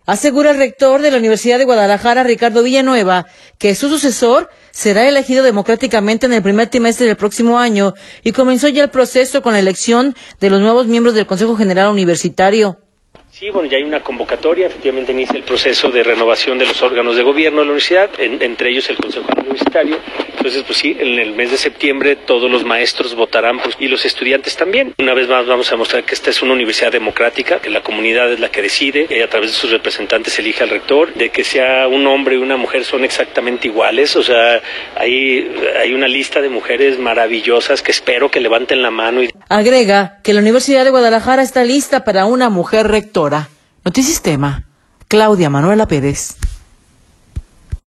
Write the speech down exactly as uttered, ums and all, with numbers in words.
Asegura el rector de la Universidad de Guadalajara, Ricardo Villanueva, que su sucesor será elegido democráticamente en el primer trimestre del próximo año y comenzó ya el proceso con la elección de los nuevos miembros del Consejo General Universitario. Sí, bueno, ya hay una convocatoria, efectivamente inicia el proceso de renovación de los órganos de gobierno de la universidad, en, entre ellos el Consejo Universitario. Entonces, pues sí, en el mes de septiembre todos los maestros votarán, pues, y los estudiantes también. Una vez más vamos a mostrar que esta es una universidad democrática, que la comunidad es la que decide, que a través de sus representantes elige al rector, de que sea un hombre y una mujer son exactamente iguales, o sea, hay, hay una lista de mujeres maravillosas que espero que levanten la mano. Y... Agrega que la Universidad de Guadalajara está lista para una mujer rectora. Notisistema, Claudia Manuela Pérez.